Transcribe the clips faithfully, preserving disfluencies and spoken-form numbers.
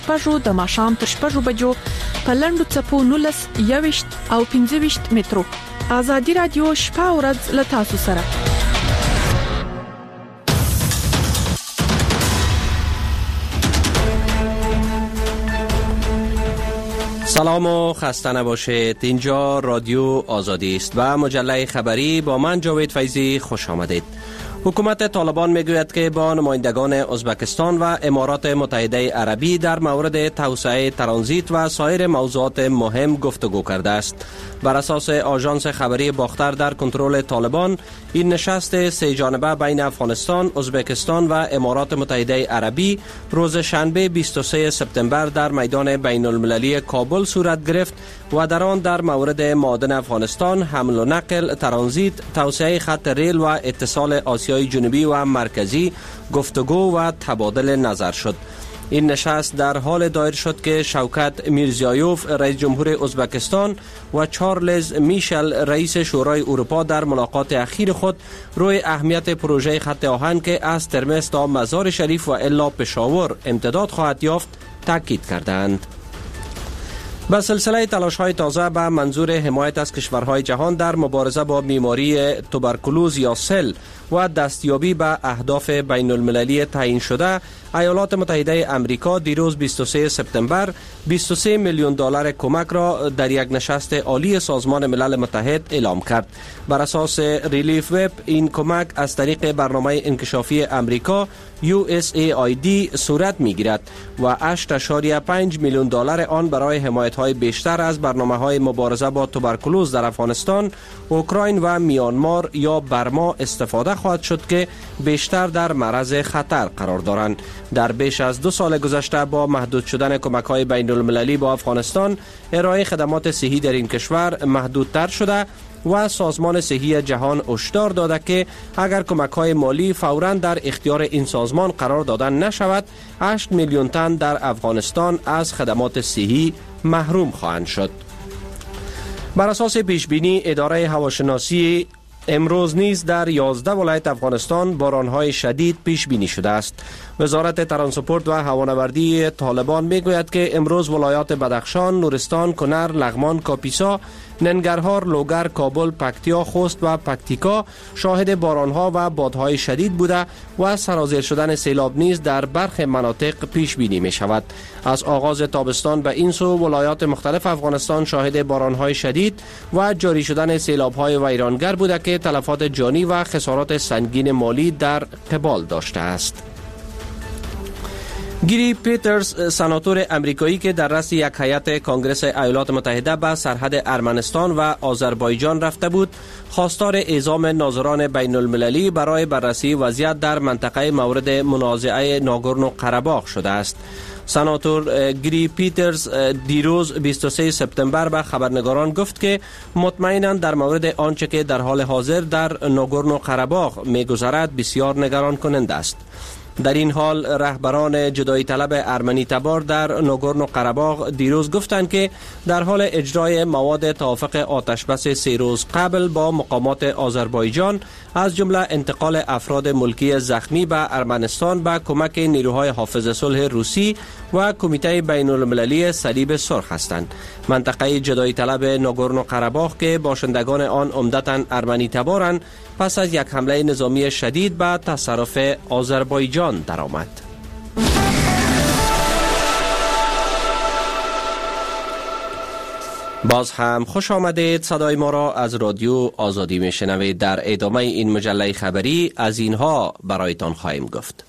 شپږو د ماښام تر شپږو بجو په لنډو چپو نولس یويشت او پنځه ویشت مترو. آزادي رادیو شپه او ورځ له تاسو سره. سلام و خسته نباشید. اینجا رادیو آزادی است و مجله خبری با من جاوید فیضی. خوش آمدید. حکومت طالبان میگوید که با نمایندگان ازبکستان و امارات متحده عربی در مورد توسعه ترانزیت و سایر موضوعات مهم گفتگو کرده است. بر اساس آژانس خبری باختر در کنترل طالبان، این نشست سه جانبه بین افغانستان، ازبکستان و امارات متحده عربی روز شنبه بیست و سوم سپتامبر در میدان بین المللی کابل صورت گرفت و در آن در مورد معادن افغانستان، حمل و نقل، ترانزیت، توسعه خط ریل و اتصال آسیای جنوبی و مرکزی گفتگو و تبادل نظر شد. این نشست در حال دایر شد که شوکت میرزیایوف رئیس جمهور ازبکستان و چارلز میشل رئیس شورای اروپا در ملاقات اخیر خود روی اهمیت پروژه خط آهن که از ترمز تا مزار شریف و الا پشاور امتداد خواهد یافت تاکید کردند. به سلسله تلاش‌های تازه به منظور حمایت از کشورهای جهان در مبارزه با بیماری توبرکولوز یا سل و دستیابی به اهداف بین المللی تعیین شده، ایالات متحده امریکا دیروز بیست و سوم سپتامبر بیست و سه میلیون دلار کمک را در یک نشست عالی سازمان ملل متحد اعلام کرد. بر اساس ریلیف وب، این کمک از طریق برنامه انکشافی امریکا یو اس ای آی دی صورت می‌گیرد و هشت ممیز پنج میلیون دلار آن برای حمایت‌های بیشتر از برنامه‌های مبارزه با توبرکولوز در افغانستان، اوکراین و میانمار یا برما استفاده خواهد شد که بیشتر در معرض خطر قرار دارند. در بیش از دو سال گذشته با محدود شدن کمک‌های بین المللی با افغانستان، ارائه خدمات صحی در این کشور محدودتر شده و سازمان صحی جهان هشدار داده که اگر کمک‌های مالی فوراً در اختیار این سازمان قرار داده نشود، هشت میلیون تن در افغانستان از خدمات صحی محروم خواهند شد. بر اساس پیشبینی اداره هواشناسی، امروز نیز در یازده ولایت افغانستان باران‌های شدید پیش بینی شده است. وزارت ترانسپورت و هوانوردی طالبان میگوید که امروز ولایات بدخشان، نورستان، کنر، لغمان، کاپیسا، ننگرهار، لوگر، کابل، پکتیا، خوست و پکتیکا شاهد باران‌ها و بادهای شدید بوده و سرازیر شدن سیلاب نیز در برخی مناطق پیش بینی می شود. از آغاز تابستان به این سو ولایات مختلف افغانستان شاهد باران‌های شدید و جاری شدن سیلاب‌های ویرانگر بوده که تلفات جانی و خسارات سنگین مالی در قبال داشته است. گری پیترز، سناتور امریکایی که در رأس یک هیئت کنگره ایالات متحده به سرحد ارمنستان و آذربایجان رفته بود، خواستار اعزام ناظران بین المللی برای بررسی وضعیت در منطقه مورد منازعه ناگورنو قره‌باغ شده است. سناتور گری پیترز دیروز بیست و سوم سپتامبر به خبرنگاران گفت که مطمئناً در مورد آنچه که در حال حاضر در ناگورنو قره‌باغ می‌گذرد بسیار نگران کننده است. در این حال رهبران جدایی طلب ارمنی تبار در ناگورنو قره‌باغ دیروز گفتند که در حال اجرای مواد توافق آتش بس سه روز قبل با مقامات آذربایجان، از جمله انتقال افراد ملکی زخمی به ارمنستان به کمک نیروهای حافظ صلح روسی و کمیته بین المللی صلیب سرخ هستند. منطقه جدایی طلب ناگورنو قره‌باغ که باشندگان آن عمدتاً ارمنی تبارند، پس از یک حمله نظامی شدید به تصرف آذربایجان درآمد. باز هم خوش آمدید. صدای ما را از رادیو آزادی میشنوید. در ادامه این مجله خبری از اینها برایتان خواهیم گفت.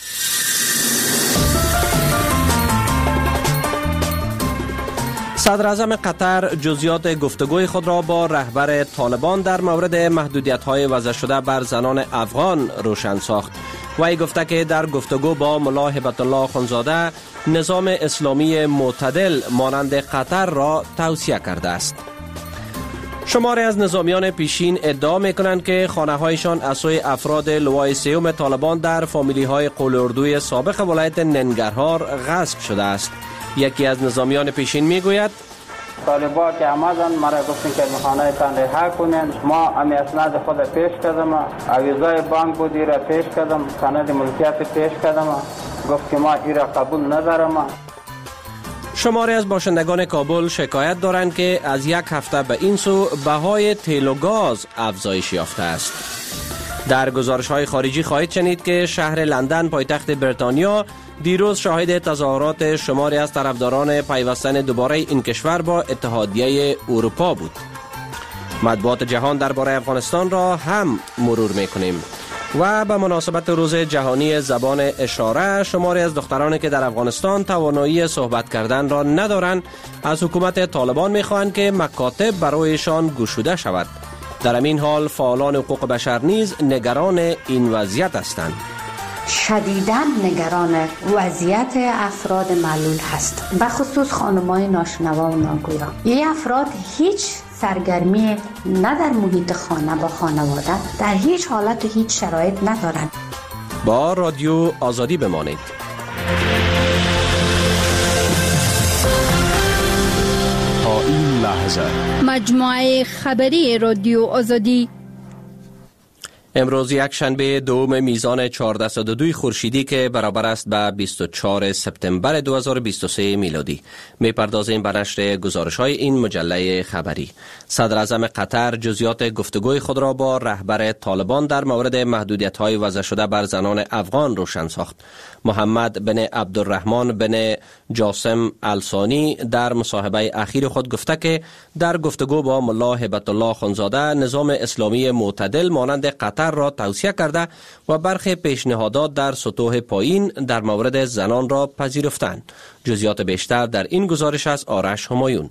صدر اعظم قطر جزئیات گفتگوی خود را با رهبر طالبان در مورد محدودیت‌های وضع شده بر زنان افغان روشن ساخت. وی گفته که در گفتگو با ملا هبت الله خانزاده نظام اسلامی معتدل مانند قطر را توصیه کرده است. شماری از نظامیان پیشین ادعا می‌کنند که خانه‌هایشان از سوی افراد لوای سیوم طالبان در فامیلی‌های قلعه‌اردوی سابق ولایت ننگرهار غصب شده است. یکی از نظامیان پیشین میگوید طالبا که آمدن مرا گفتن که خانه تان رها کنین، ما امی اسناد خود پیش کردم، اویزای بانک بودی را پیش کردم، سند ملکیت پیش کردم، گفت که ما ایرا قبول ندارم. شماری از باشندگان کابل شکایت دارند که از یک هفته به این سو بهای تیل و گاز افزایش یافته است. در گزارش‌های خارجی خواهید شنید که شهر لندن پایتخت بریتانیا دیروز شاهد تظاهرات شماری از طرفداران پیوستن دوباره این کشور با اتحادیه اروپا بود. مطبوعات جهان درباره افغانستان را هم مرور می‌کنیم و به مناسبت روز جهانی زبان اشاره شماری از دخترانی که در افغانستان توانایی صحبت کردن را ندارند از حکومت طالبان می‌خواهند که مکاتب برایشان گشوده شود. در همین حال فعالان حقوق بشر نیز نگران این وضعیت هستند. شدیداً نگران وضعیت افراد معلول هست، به خصوص خانم‌های ناشنوا و ناگویا. این افراد هیچ سرگرمی نه در محیط خانه با خانواده، در هیچ حالت و هیچ شرایط ندارند. با رادیو آزادی بمانید. تا این لحظه مجموعه خبری رادیو آزادی. امروز یک شنبه دوم میزان چهارده صد و دو خورشیدی که برابر است به بیست و چهارم سپتامبر دو هزار و بیست و سه میلادی. میپردازیم به نشر گزارش‌های این مجله خبری. صدر اعظم قطر جزئیات گفتگوی خود را با رهبر طالبان در مورد محدودیت‌های وضع شده بر زنان افغان روشن ساخت. محمد بن عبدالرحمن بن جاسم الثانی در مصاحبه اخیر خود گفته که در گفتگو با ملا هبت الله خونزاده نظام اسلامی معتدل مانند قطر را توصیه کرده و برخی پیشنهادات در سطوح پایین در مورد زنان را پذیرفتند. جزئیات بیشتر در این گزارش از آرش همایون.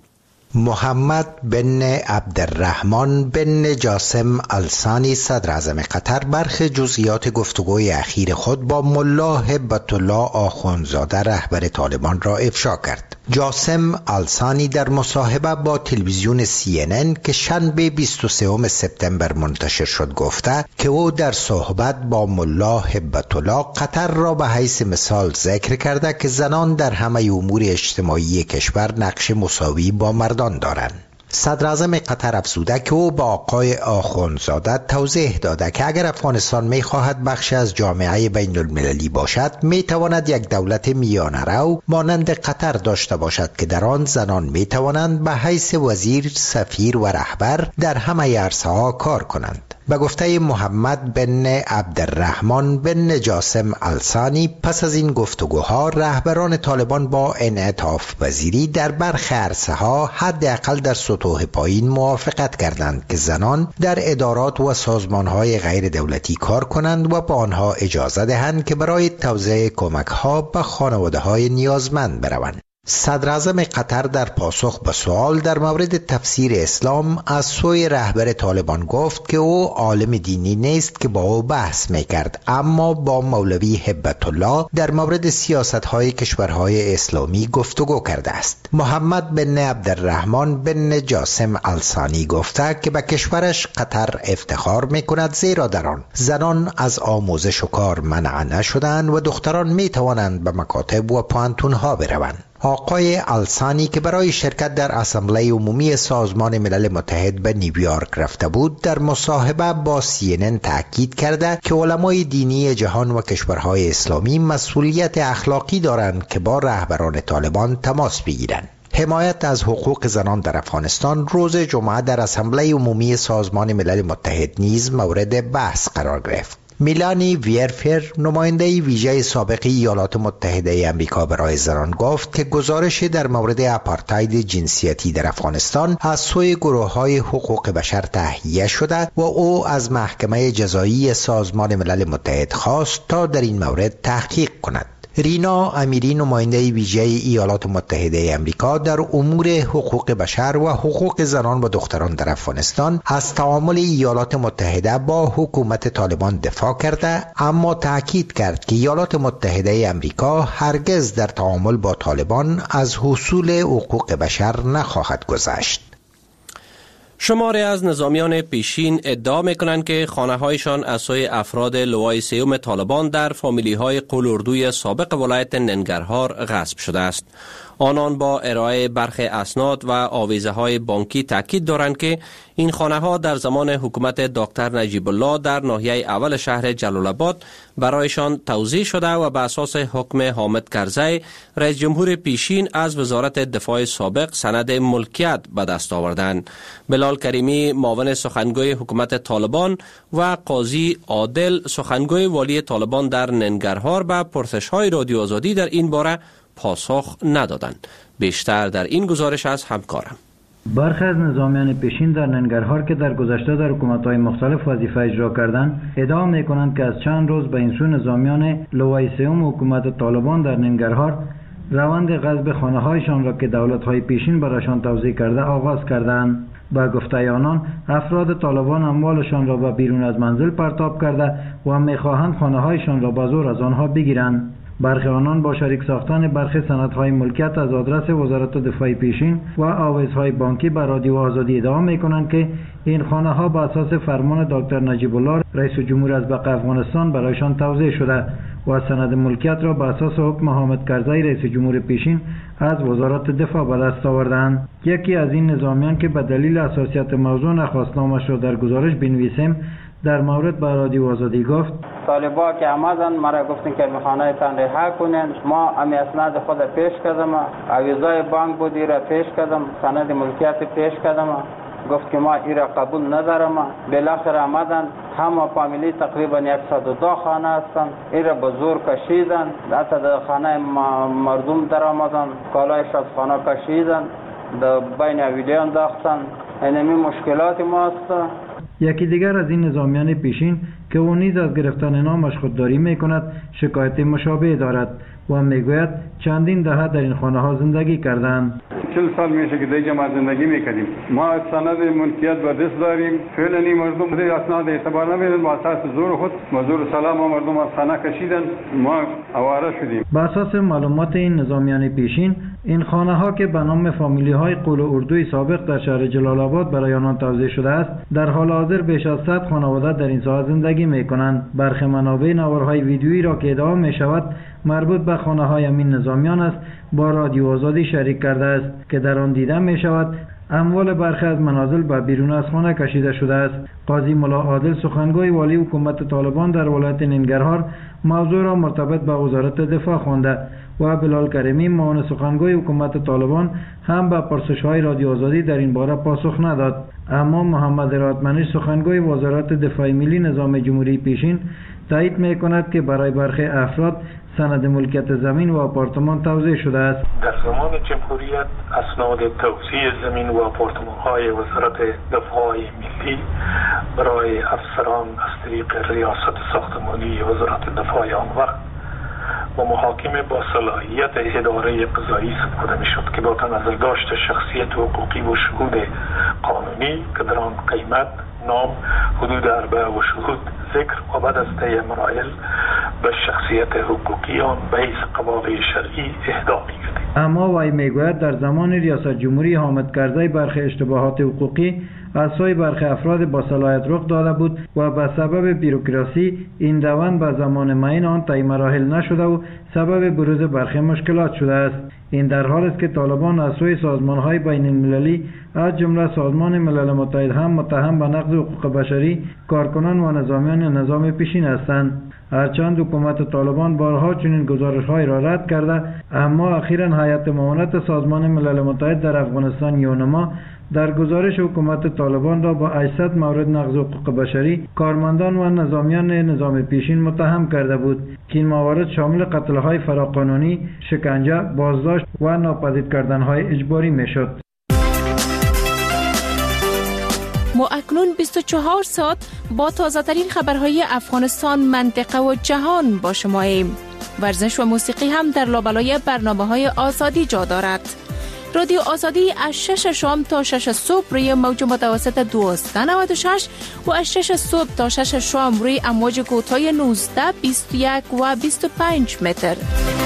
محمد بن عبدالرحمن بن جاسم الثانی صدر اعظم قطر برخی جزئیات گفتگوی اخیر خود با ملا هبت الله آخوندزاده رهبر طالبان را افشا کرد. جاسم الثانی در مصاحبه با تلویزیون سی ان ان که شنبه بیست و سوم سپتامبر منتشر شد گفته که او در صحبت با ملا هبت الله قطر را به حیث مثال ذکر کرده که زنان در همه امور اجتماعی کشور نقش مساوی با مردان دارند. صدر اعظم قطر افزوده که او با آقای آخوندزاده توضیح داده که اگر افغانستان می خواهد بخش از جامعه بین المللی باشد می تواند یک دولت میانه رو مانند قطر داشته باشد که در آن زنان می توانند به حیث وزیر، سفیر و رهبر در همه عرصه ها کار کنند. به گفته محمد بن عبدالرحمن بن جاسم الثانی پس از این گفتگوها رهبران طالبان با انعطاف پذیری در برخی عرصه ها حداقل در سطوح پایین موافقت کردند که زنان در ادارات و سازمان های غیر دولتی کار کنند و به آنها اجازه دهند که برای توزیع کمک ها به خانواده های نیازمند بروند. صدر اعظم قطر در پاسخ به سوال در مورد تفسیر اسلام از سوی رهبر طالبان گفت که او عالم دینی نیست که با او بحث میکرد، اما با مولوی هبت الله در مورد سیاست‌های کشورهای اسلامی گفتگو کرده است. محمد بن عبدالرحمن بن جاسم الثانی گفته که به کشورش قطر افتخار میکند زیرا در آن زنان از آموزش و کار منع نشدند و دختران میتوانند به مکاتب و پوهنتون‌ها بروند. آقای الثانی که برای شرکت در اسامبله عمومی سازمان ملل متحد به نیویورک رفته بود در مصاحبه با سی ان ان تاکید کرده که علمای دینی جهان و کشورهای اسلامی مسئولیت اخلاقی دارند که با رهبران طالبان تماس بگیرند. حمایت از حقوق زنان در افغانستان روز جمعه در اسامبله عمومی سازمان ملل متحد نیز مورد بحث قرار گرفت. میلانی ویرفر نماینده ویژه سابق ایالات متحده آمریکا برای زنان گفت که گزارش در مورد آپارتاید جنسیتی در افغانستان از سوی گروه‌های حقوق بشر تهیه شده و او از محکمه جزایی سازمان ملل متحد خواست تا در این مورد تحقیق کند. رینا امیری نماینده ویژه ایالات متحده آمریکا در امور حقوق بشر و حقوق زنان و دختران در افغانستان از تعامل ایالات متحده با حکومت طالبان دفاع کرده، اما تاکید کرد که ایالات متحده آمریکا هرگز در تعامل با طالبان از حصول حقوق بشر نخواهد گذشت. شماری از نظامیان پیشین ادعا میکنند که خانه‌هایشان از سوی افراد لوای سیوم طالبان در فامیلی‌های قلوردوی سابق ولایت ننگرهار غصب شده است. آنان با ارائه برخی اسناد و آویزه‌های بانکی تاکید دارند که این خانه ها در زمان حکومت دکتر نجیب الله در ناحیه اول شهر جلال آباد برایشان توزیع شده و به اساس حکم حامد کرزی رئیس جمهور پیشین از وزارت دفاع سابق سند ملکیت به دست آوردند. بلال کریمی معاون سخنگوی حکومت طالبان و قاضی عادل سخنگوی والی طالبان در ننگرهار به پرسش‌های رادیو آزادی در این باره پاسخ ندادند. بیشتر در این گزارش از همکارم. برخی از نظامیان پیشین در ننگرهار که در گذشته در حکومت‌های مختلف وظیفه اجرا کردند، ادعا می‌کنند که از چند روز به این سو نظامیان لوای سوم حکومت طالبان در ننگرهار روند غصب خانه‌هایشان را که دولت‌های پیشین برایشان توزیع کرده آغاز کردند. با گفته آنان افراد طالبان اموالشان را به بیرون از منزل پرتاب کرده و می‌خواهند خانه‌هایشان را به زور از آنها بگیرند. برخی آنان با شریک ساختن برخی سندهای ملکیت از آدرس وزارت دفاع پیشین و آویزهای بانکی بر رادیو آزادی ادعا می‌کنند که این خانه‌ها به اساس فرمان دکتر نجیب الله رئیس جمهور ازبق افغانستان برایشان توزیع شده و سند ملکیت را به اساس حکم حامد کرزی رئیس جمهور پیشین از وزارت دفاع به دست آوردند. یکی از این نظامیان که به دلیل حساسیت موضوع نخواست نامش را در گزارش بنویسیم، در مورد به رادیو آزادی گفت: طالبا که آمدن مرا گفتن که میخانه تان رها کنین. ما امی اسناد خود پیش کردم، اویزای بانک بودی را پیش کردم، سند ملکیت پیش کردم، گفت که ما ایرا قبول ندارم. بالاخره آمدن، همه فامیلی تقریبا صد و دو خانه هستند، ایرا به زور کشیدن، حتی در خانه مردم در آمدن، کالایش از خانه کشیدن، در بین اویلی انداختن. اینمی مشکلات ما است. یکی دیگر از این نظامیان پیشین که او نیز از گرفتن نامش خودداری میکند شکایت مشابه دارد و میگوید چندین دهه در این خانه ها زندگی کردند. چل سال میشه که دیگه ما زندگی میکنیم. ما سند ملکیت به دست داریم. فعلا این مردم دیگه اسناد اعتبار نمیدن. با اساس زور خود مزور سلام و مردم از خانه کشیدن. ما آواره شدیم. با اساس معلومات این نظامیان پیشین، این خانه ها که به نام فامیلی های قول و اردوی سابق در شهر جلال آباد برای آنان توزیع شده است، در حال حاضر بیش از صد خانواده در این ساحه زندگی میکنند. برخی منابع نوارهای ویدیویی را که ادعا می شود مربوط به خانه های این نظامیان است با رادیو آزادی شریک کرده است که در آن دیده می شود اموال برخی از منازل به بیرون از خانه کشیده شده است. قاضی ملا عادل سخنگوی والی حکومت طالبان در ولایت ننگرهار موضوع را مرتبط به وزارت دفاع خوانده و بلال کریمی معاون سخنگوی حکومت طالبان هم به پرسش‌های رادیو آزادی در این باره پاسخ نداد. اما محمد رادمنش سخنگوی وزارت دفاع ملی نظام جمهوری پیشین تایید می‌کند که برای برخی افراد سند ملکیت زمین و آپارتمان توزیع شده است. در زمان جمهوریت اسناد توزیع زمین و آپارتمان‌های وزارت دفاع ملی برای افسران از طریق ریاست ساختمانی وزارت دفاع آن وقت و محاکم با صلاحیت اداره قضایی سپرده میشد که با تنظر داشت شخصیت حقوقی و شهود قانونی که در آن قیمت، نام، حدود اربعه و شهود ذکر و بعد از طی مراحل به شخصیت حقوقی آن به حیث قواعد شرعی اهدا می‌گردید. اما وی میگوید در زمان ریاست جمهوری حامد کرزی برخی اشتباهات حقوقی از سوی برخی افراد با صلاحیت رخ داده بود و به سبب بیروکراسی این روند به زمان معین آن طی مراحل نشده و سبب بروز برخی مشکلات شده است. این در حال است که طالبان از سوی سازمان‌های بین المللی از جمله سازمان ملل متحد هم متهم به نقض حقوق بشری کارکنان و نظامیان نظام پیشین هستند. هرچند حکومت طالبان بارها چنین گزارش‌های را رد کرده، اما اخیراً هیئت معاونت سازمان ملل متحد در افغانستان یونما در گزارش حکومت طالبان را با هشتصد مورد نقض حقوق بشری کارمندان و نظامیان نظام پیشین متهم کرده بود که این موارد شامل قتل‌های فراقانونی، شکنجه، بازداشت و ناپدید کردن‌های اجباری میشد. ما اکنون بیست و چهار ساعت با تازه ترین خبرهای افغانستان، منطقه و جهان با شما ایم. ورزش و موسیقی هم در لابلای برنامه‌های آزادی جا دارد. رادیو آزادی از شش شام تا شش صبح روی موج متوسط دویست و نود و شش و از شش صبح تا شش شام روی امواج کوتاه نوزده، بیست و یک و بیست و پنج متر.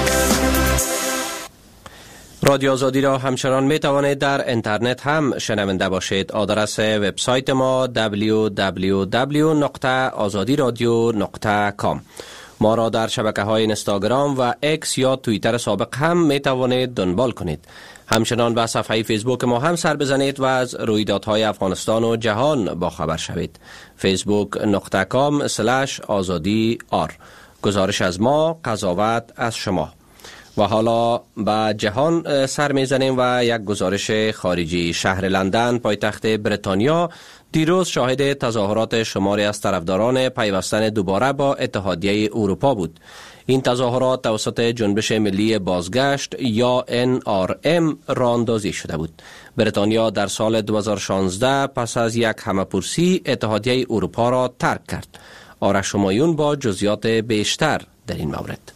رادیو آزادی را همچنان می توانید در اینترنت هم شنونده باشید. آدرس وبسایت ما دبلیو دبلیو دبلیو دات آزادی رادیو دات کام. ما را در شبکه های اینستاگرام و اکس یا توییتر سابق هم می توانید دنبال کنید. همچنان به صفحه فیسبوک ما هم سر بزنید و از رویدادهای افغانستان و جهان با خبر شوید. فیسبوک نقطه کام سلش آزادی آر. گزارش از ما، قضاوت از شما. و حالا به جهان سر میزنیم و یک گزارش خارجی. شهر لندن پایتخت بریتانیا دیروز شاهد تظاهرات شماری از طرفداران پیوستن دوباره با اتحادیه اروپا بود. این تظاهرات توسط جنبش ملی بازگشت یا ان آر ام راه‌اندازی شده بود. بریتانیا در سال دو هزار و شانزده پس از یک همه‌پرسی اتحادیه اروپا را ترک کرد. آرش همایون با جزئیات بیشتر در این مورد.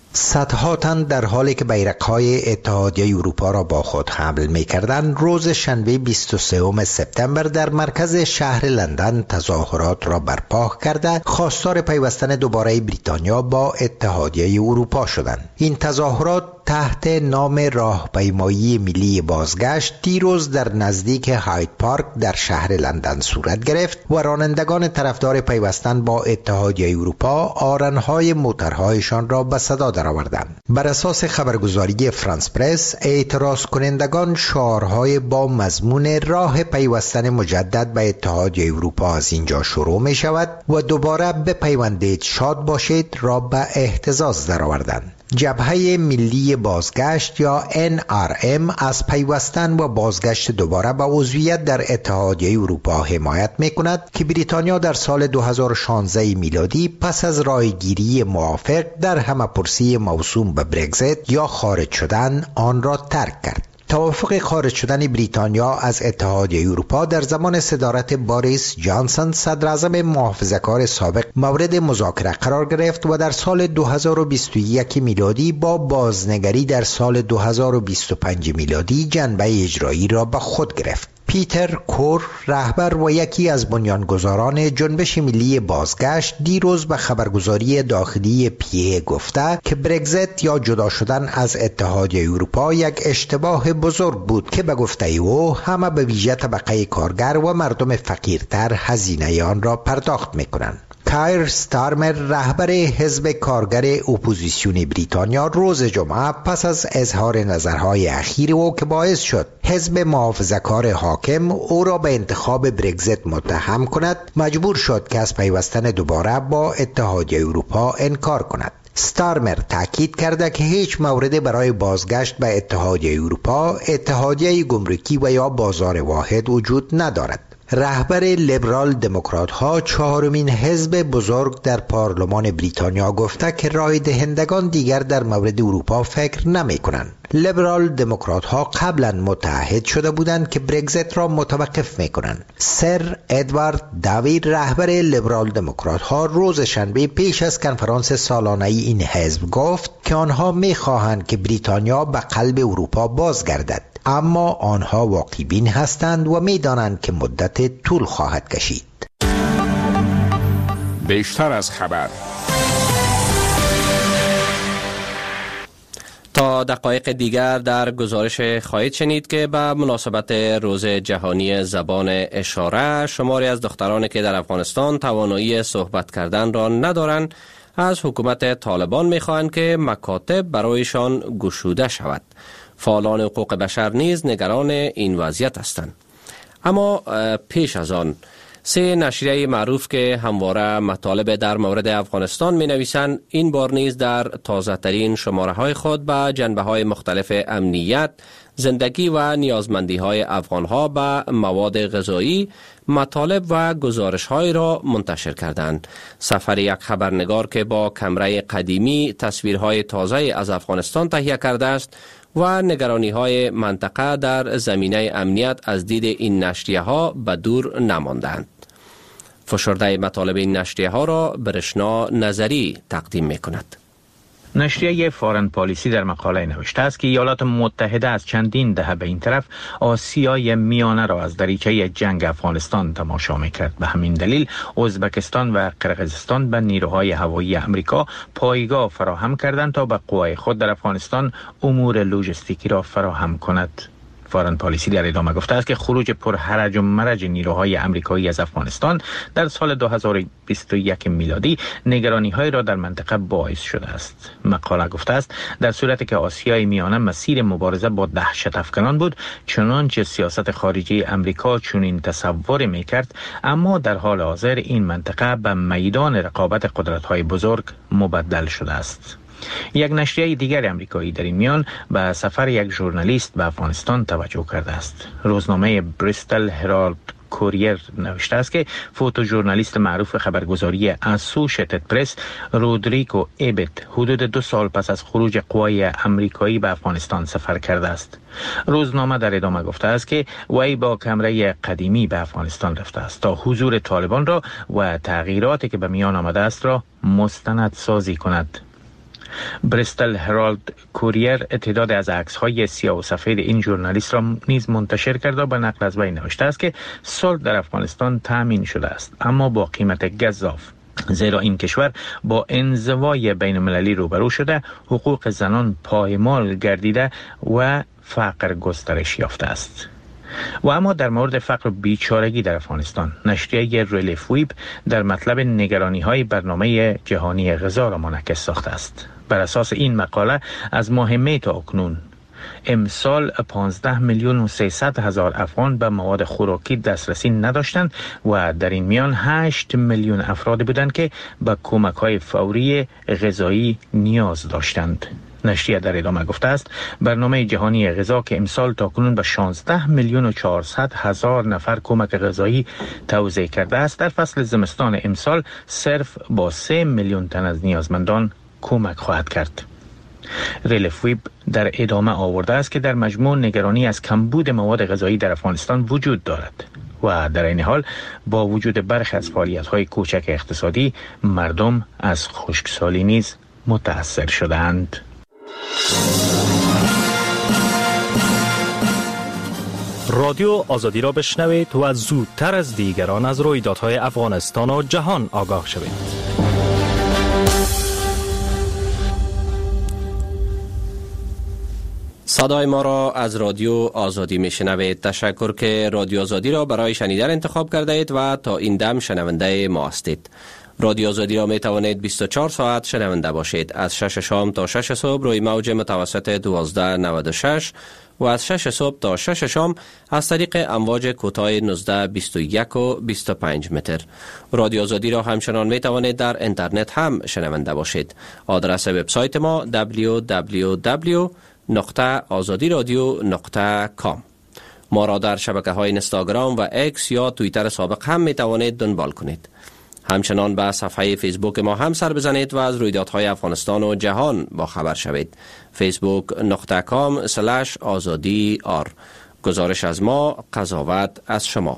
صدها تن در حالی که بیرق‌های اتحادیه اروپا را با خود حمل می‌کردند، روز شنبه بیست و سوم سپتامبر در مرکز شهر لندن تظاهرات را برپا کرده خواستار پیوستن دوباره بریتانیا با اتحادیه اروپا شدند. این تظاهرات تحت نام راهپیمایی ملی بازگشت دیروز در نزدیک هاید پارک در شهر لندن صورت گرفت و رانندگان طرفدار پیوستن با اتحادیه اروپا آرن‌های موترهایشان را به صدا درآوردند. بر اساس خبرگزاری فرانس پرس، اعتراض کنندگان شعارهای با مضمون راه پیوستن مجدد به اتحادیه اروپا از اینجا شروع می شود و دوباره بپیوندید شاد باشید را به اهتزاز درآوردند. جبهه ملی بازگشت یا ان آر ام از پیوستن و بازگشت دوباره به عضویت در اتحادیه اروپا حمایت می‌کند که بریتانیا در سال دو هزار و شانزده میلادی پس از رایگیری موافق در همه‌پرسی موسوم به برگزیت یا خارج شدن آن را ترک کرد. توافق خارج شدن بریتانیا از اتحادیه اروپا در زمان صدارت باریس جانسون صدر اعظم محافظه‌کار سابق مورد مذاکره قرار گرفت و در سال دو هزار و بیست و یک میلادی با بازنگری در سال دو هزار و بیست و پنج میلادی جنبه اجرایی را به خود گرفت. پیتر کور، رهبر و یکی از بنیانگذاران جنبش ملی بازگشت، دیروز به خبرگزاری داخلی پی گفته که برگزیت یا جدا شدن از اتحادیه اروپا یک اشتباه بزرگ بود که به گفته او همه به ویژه طبقه کارگر و مردم فقیرتر هزینه آن را پرداخت می‌کنند. کایر ستارمر، رهبر حزب کارگر اپوزیسیون بریتانیا، روز جمعه پس از اظهار نظرهای اخیر او که باعث شد حزب محافظه‌کار حاکم او را به انتخاب برگزیت متهم کند، مجبور شد که از پیوستن دوباره با اتحادیه اروپا انکار کند. ستارمر تاکید کرده که هیچ موردی برای بازگشت به اتحادیه اروپا، اتحادیه گمرکی و یا بازار واحد وجود ندارد. رهبر لیبرال دموکرات ها، چهارمین حزب بزرگ در پارلمان بریتانیا، گفته که رای دهندگان دیگر در مورد اروپا فکر نمی کنند. لیبرال دموکرات ها قبلا متعهد شده بودند که برگزیت را متوقف می کنند. سر ادوارد داوید، رهبر لیبرال دموکرات ها، روز شنبه پیش از کنفرانس سالانه این حزب گفت که آنها می خواهند که بریتانیا به قلب اروپا بازگردد، اما آنها واقع بین هستند و می دانند که مدت طول خواهد کشید. بیشتر از خبر. تا دقایق دیگر در گزارش خواهید شنید که به مناسبت روز جهانی زبان اشاره، شماری از دخترانی که در افغانستان توانایی صحبت کردن را ندارند از حکومت طالبان می‌خواهند که مکاتب برایشان گشوده شود. فعالان حقوق بشر نیز نگران این وضعیت هستند. اما پیش از آن، سه نشریه معروف که همواره مطالب در مورد افغانستان می نویسند، این بار نیز در تازه ترین شماره های خود به جنبه های مختلف امنیت، زندگی و نیازمندی های افغان ها به مواد غذایی مطالب و گزارش های را منتشر کردند. سفر یک خبرنگار که با کمره قدیمی تصویرهای تازه از افغانستان تهیه کرده است و نگرانی های منطقه در زمینه امنیت از دید این نشریه ها به دور نماندند. فشرده مطالب این نشریه ها را برشنا نظری تقدیم می کند. نشریه فارن پالیسی در مقاله نوشته است که ایالات متحده از چندین دهه به این طرف آسیای میانه را از دریچه جنگ افغانستان تماشا میکرد. به همین دلیل ازبکستان و قرقیزستان به نیروهای هوایی امریکا پایگاه فراهم کردند تا به قوای خود در افغانستان امور لوجستیکی را فراهم کند. فارن پالیسی در ادامه گفته است که خروج پرحرج و مرج نیروهای آمریکایی از افغانستان در سال دو هزار و بیست و یک میلادی نگرانی‌های را در منطقه باعث شده است. مقاله گفته است در صورتی که آسیای میانه مسیر مبارزه با دهشت افکنان بود، چنانچه سیاست خارجی آمریکا چنین تصور می‌کرد، اما در حال حاضر این منطقه به میدان رقابت قدرت‌های بزرگ مبدل شده است. یک نشریه دیگر آمریکایی در این میان به سفر یک ژورنالیست به افغانستان توجه کرده است. روزنامه بریستل هرالد کوریر نوشته است که فوتو ژورنالیست معروف خبرگزاری اسوشیتد پرس رودریگو ایبت حدود دو سال پس از خروج قوای آمریکایی به افغانستان سفر کرده است. روزنامه در ادامه گفته است که وی با کمره قدیمی به افغانستان رفته است تا حضور طالبان را و تغییراتی که به میان آمده است را مستند سازی کند. بریستل هرالد کوریر تعداد از عکس‌های سیاه و سفید این ژورنالیست را نیز منتشر کرده و به نقل از وی نوشته است که صلح در افغانستان تامین شده است، اما با قیمت گزاف، زیرا این کشور با انزوای بین المللی روبرو شده، حقوق زنان پایمال گردیده و فقر گسترش یافته است. و اما در مورد فقر و بیچارگی در افغانستان، نشریه ریلیف ویب در مطلب نگرانی‌های برنامه جهانی غذا را منعکس ساخته است. بر اساس این مقاله از ماه می تا اکنون امسال پانزده میلیون و سیصد هزار افغان به مواد خوراکی دسترسی نداشتند و در این میان هشت میلیون افراد بودند که به کمک‌های فوری غذایی نیاز داشتند. نشریه در ادامه گفته است برنامه جهانی غذا که امسال تاکنون به شانزده میلیون و چهارصد هزار نفر کمک غذایی توزیع کرده است، در فصل زمستان امسال صرف با سه میلیون تن از نیازمندان کمک خواهد کرد. ریلیف ویب در ادامه آورده است که در مجموع نگرانی از کمبود مواد غذایی در افغانستان وجود دارد و در این حال با وجود برخی از فعالیت‌های کوچک اقتصادی، مردم از خشکسالی نیز متأثر شدند. رادیو آزادی را بشنوید و زودتر از دیگران از رویدادهای افغانستان و جهان آگاه شوید. صدای ما را از رادیو آزادی میشنوید. تشکر که رادیو آزادی را برای شنیدن انتخاب کرده اید و تا این دم شنونده ما هستید. رادیو آزادی را می توانید بیست و چهار ساعت شنونده باشید. از شش شام تا شش صبح روی موج متوسط دوازده نود و شش و از شش صبح تا شش شام از طریق امواج کوتاه نوزده بیست و یک و بیست و پنج متر. رادیو آزادی را همچنان می توانید در اینترنت هم شنونده باشید. آدرس وبسایت ما دبلیو دبلیو دبلیو نقطه آزادی رادیو نقطه کام. ما را در شبکه های اینستاگرام و اکس یا توییتر سابق هم می توانید دنبال کنید. همچنان به صفحه فیسبوک ما هم سر بزنید و از رویدادهای افغانستان و جهان با خبر شوید. فیسبوک نقطه کام سلش آزادی آر. گزارش از ما، قضاوت از شما.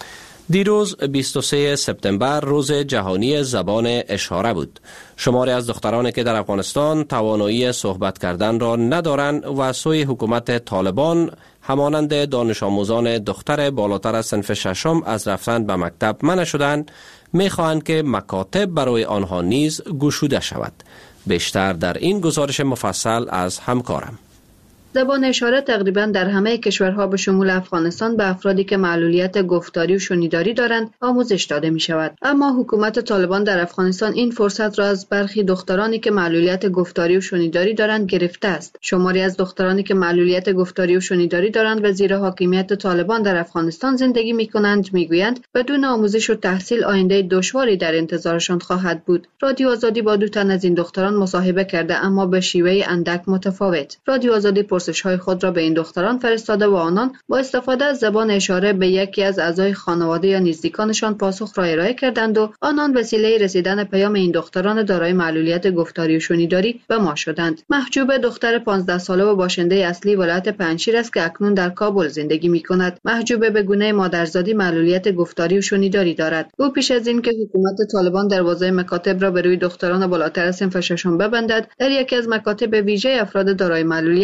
دیروز بیست و سوم سپتامبر روز جهانی زبان اشاره بود. شماری از دخترانی که در افغانستان توانایی صحبت کردن را ندارند و سوی حکومت طالبان همانند دانش آموزان دختر بالاتر از صنف ششم از رفتن به مکتب منع شدند، می‌خواهند که مکاتب برای آنها نیز گشوده شود. بیشتر در این گزارش مفصل از همکارم. زبان اشاره تقریبا در همه کشورها به شمول افغانستان به افرادی که معلولیت گفتاری و شنیداری دارند آموزش داده می شود. اما حکومت طالبان در افغانستان این فرصت را از برخی دخترانی که معلولیت گفتاری و شنیداری دارند گرفته است. شماری از دخترانی که معلولیت گفتاری و شنیداری دارند و زیر حاکمیت طالبان در افغانستان زندگی می کنند می گویند بدون آموزش و تحصیل آینده دشواری در انتظارشان خواهد بود. رادیو آزادی با دو تن از این دختران مصاحبه کرده، اما به شیوه اندک متفاوت. رادیو آزادی پرسش‌های خود را به این دختران فرستاده و آنان با استفاده از زبان اشاره به یکی از اعضای خانواده یا نزدیکانشان پاسخ را ارائه کردند و آنان وسیله رسیدن پیام این دختران دارای معلولیت گفتاری و شنیداری به ما شدند. محجوبه دختر پانزده ساله و باشنده اصلی ولایت پنجشیر است که اکنون در کابل زندگی می‌کند. محجوبه به گونه مادرزادی معلولیت گفتاری و شنیداری دارد. او پیش از این که حکومت طالبان دروازه مکاتب را به روی دختران بالاتر از صنف ششم ببندد، در یکی از مکاتب ویژه افراد دارای معلولیت درس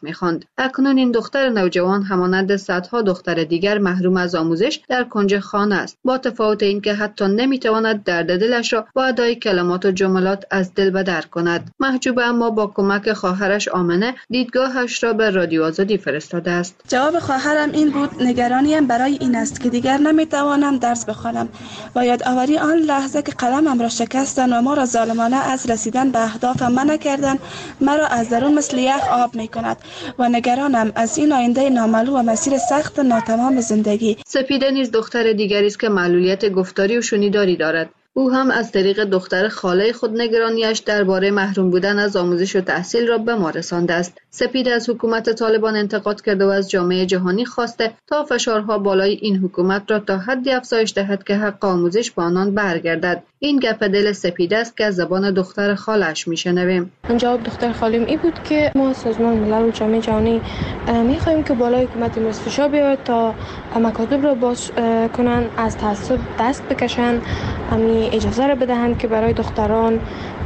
می‌خواند. اکنون این دختر نوجوان همانند صدها دختر دیگر محروم از آموزش در کنج خانه است، با تفاوت اینکه حتی نمی‌تواند درد دلش را با ادای کلمات و جملات از دل به در کند. محجوبه اما با کمک خواهرش آمنه دیدگاهش را به رادیو آزادی فرستاده است. جواب خواهرم این بود: نگرانیم برای این است که دیگر نمی‌توانم درس بخوانم و یادآوری آن لحظه که قلمم را شکستند و ما را ظالمانه از رسیدن به اهدافم منع کردند، مرا از درون مثل یخ آب می‌کند و نگرانم از این آینده نامعلوم و مسیر سخت ناتمام زندگی. سپیده نیز دختر دیگری است که معلولیت گفتاری و شنیداری دارد. او هم از طریق دختر خاله خود نگرانیش درباره محروم بودن از آموزش و تحصیل را به ما رسانده است. سپیده از حکومت طالبان انتقاد کرده و از جامعه جهانی خواسته تا فشارها بالای این حکومت را تا حدی افزایش دهد که حق آموزش به آنان برگردد. این گپ دل سپیده است که از زبان دختر خالش میشنویم. جواب دختر خالیم این بود که ما سازمان ملل و جامعه جهانی میخواهیم که بالای حکومت مصر فشار بیاید تا مکاتب را باز کنن، از تعصب دست بکشن، امی اجازه را بدهند که برای دختران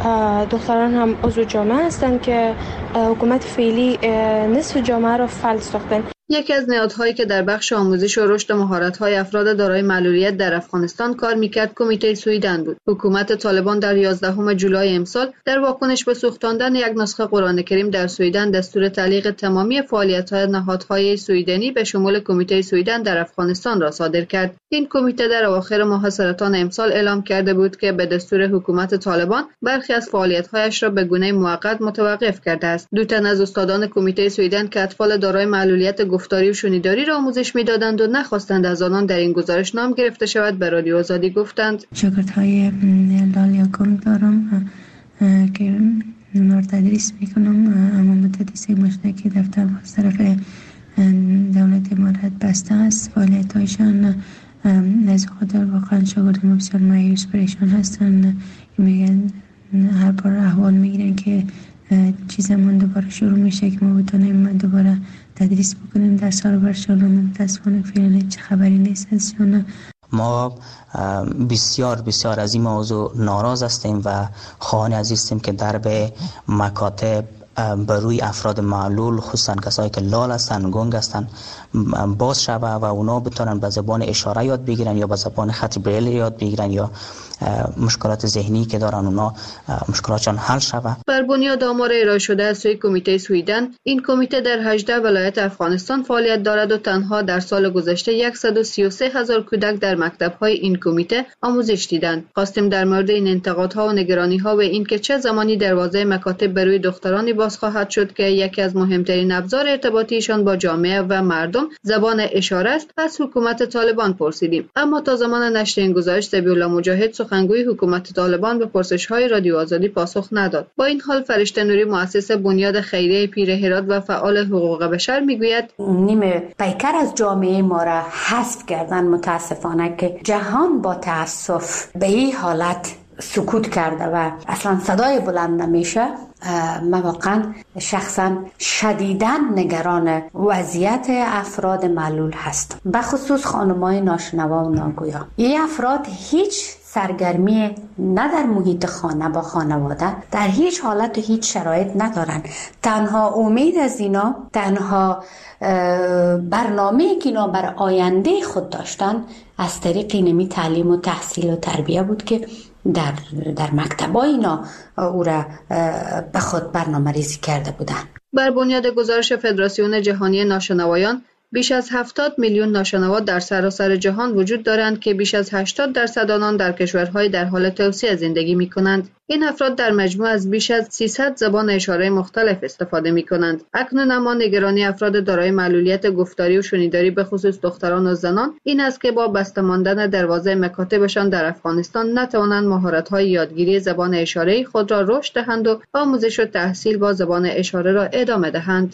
دختران هم عضو جامعه هستند که حکومت فعلی نصف جامعه را فلج ساختند. یکی از نهادهایی که در بخش آموزش و رشد مهارت‌های افراد دارای معلولیت در افغانستان کار می‌کرد کمیته سویدن بود. حکومت طالبان در یازدهم جولای امسال در واکنش به سوختاندن یک نسخه قرآن کریم در سویدن دستور تعلیق تمامی فعالیت‌های نهادهای سویدنی به شمول کمیته سویدن در افغانستان را صادر کرد. این کمیته در اواخر ماه سرطان امسال اعلام کرده بود که به دستور حکومت طالبان برخی از فعالیت‌هایش را به گونه موقت متوقف کرده است. دو تن از استادان کمیته سویدن که اطفال دارای معلولیت گفتاری و شنیداری را آموزش می‌دادند و نخواستند از آنان در این گزارش نام گرفته شود به رادیو آزادی گفتند: شاگردهای لال یا گم دارم که نور تدریس میکنم، اما مدتی سه ماه که دفتر از طرف دولت امارات بسته است. فعالیت‌هایشان از خود واقعا شاگردان بسیار مایوس پریشان هستند. میگن هر بار احوال میگیرن که چیزمون دوباره شروع میشه که ما بتونیم دوباره تدریس بکنیم در سال برشان. متاسفانه فعلا چه خبری نیست از شما. ما بسیار بسیار از این موضوع ناراض هستیم و خواهان عزیز هستیم که در به مکاتب بر روی افراد معلول خصوصا کسایی که لال هستن، گنگ هستن باز شوه و اونا بتونن به زبان اشاره یاد بگیرن یا به زبان خط بریل یاد بگیرن یا مشکلات ذهنی که دارن اونا مشکلاتشان حل شوه. بر بنیاد آمار ارائه شده از سوی کمیته سویدن، این کمیته در هجده ولایت افغانستان فعالیت دارد و تنها در سال گذشته صد و سی و سه هزار کودک در مکتب‌های این کمیته آموزش دیدند. خواستیم در مورد این انتقادها و نگرانی‌ها و اینکه چه زمانی دروازه مکاتب بر روی دخترانی باز خواهد شد که یکی از مهمترین ابزار ارتباطیشان با جامعه و مردم زبان اشاره است، از حکومت طالبان پرسیدیم. اما تا زمان نشر این گزارش ذبیح الله مجاهد سخنگوی حکومت طالبان به پرسش‌های رادیو آزادی پاسخ نداد. با این حال فرشته نوری مؤسس بنیاد خیریه پیر هرات و فعال حقوق بشر میگوید نیمه پیکر از جامعه ما را حذف کردن. متاسفانه که جهان با تأسف به این حالت سکوت کرده و اصلا صدای بلند نمیشه. من واقعا شخصا شدیداً نگران وضعیت افراد معلول هستم، به خصوص خانم‌های ناشنوا و ناگویا. این افراد هیچ سرگرمی نه در محیط خانه با خانواده، در هیچ حالت و هیچ شرایط ندارن. تنها امید از اینا، تنها برنامه‌ای که اینا بر آینده خود داشتن از طریق اینمی تعلیم و تحصیل و تربیه بود که در در مکتبای اینا او را به خود برنامه ریزی کرده بودند. بر بنیاد گزارش فدراسیون جهانی ناشنوایان، بیش از هفتاد میلیون ناشنوا در سراسر جهان وجود دارند که بیش از هشتاد درصد آنان در کشورهای در حال توسعه زندگی می کنند. این افراد در مجموع از بیش از سیصد زبان اشاره مختلف استفاده می کنند. اکنون اما نگرانی افراد دارای معلولیت گفتاری و شنیداری به خصوص دختران و زنان این است که با بسته ماندن دروازه مکاتبشان در افغانستان نتوانند مهارت‌های یادگیری زبان اشاره خود را رشد دهند و آموزش و تحصیل با زبان اشاره را ادامه دهند.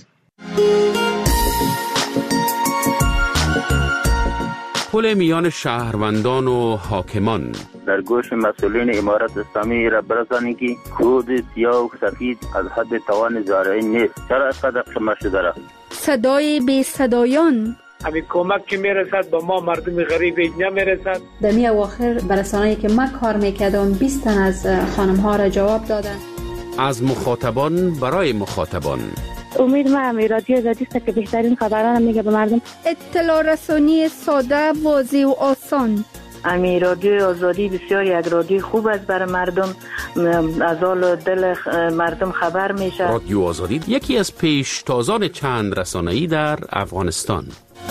پل میان شهروندان و حاکمان در گوش مسئولین امارت اسلامی را برسانید که کود سیاه و سفید از حد توان زارعی نیست. چرا اینقدر شما شده را؟ صدای بی صدایان همین کمک که میرسد به ما مردم غریب نمیرسد. در می اواخر برسانه‌ای که من کار میکردم بیست تن از خانم ها را جواب دادن. از مخاطبان برای مخاطبان امید ما هم رادیو آزادی است که بهترین خبران میگه به مردم. اطلاع رسانی ساده، واضح و آسان. امی رادیو آزادی بسیار یک رادیو خوب است برای مردم، از حال دل مردم خبر میشه. رادیو آزادی یکی از پیشتازان چند رسانه‌ای در افغانستان.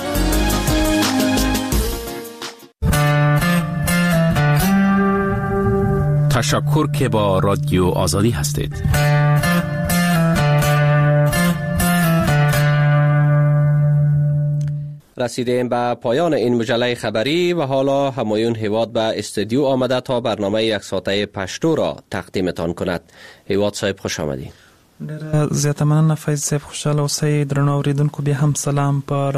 تشکر که با رادیو آزادی هستید. رسیدیم به پایان این مجله خبری و حالا همایون هیواد به استودیو آمده تا برنامه یک ساعته پشتو را تقدیمتان کند. هیواد صاحب خوش آمدید. ډېره زیاته مننه فیض صاحب، خوشحاله اوسئ. درنو اورېدونکو بیا هم سلام. په